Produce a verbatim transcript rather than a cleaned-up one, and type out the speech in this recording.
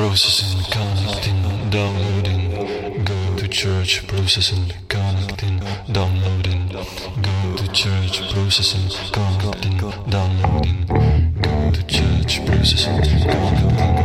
processing, connecting, downloading. Going to church, processing, connecting, downloading. Going to church, processing, connecting, downloading. Going to church, processing, connecting.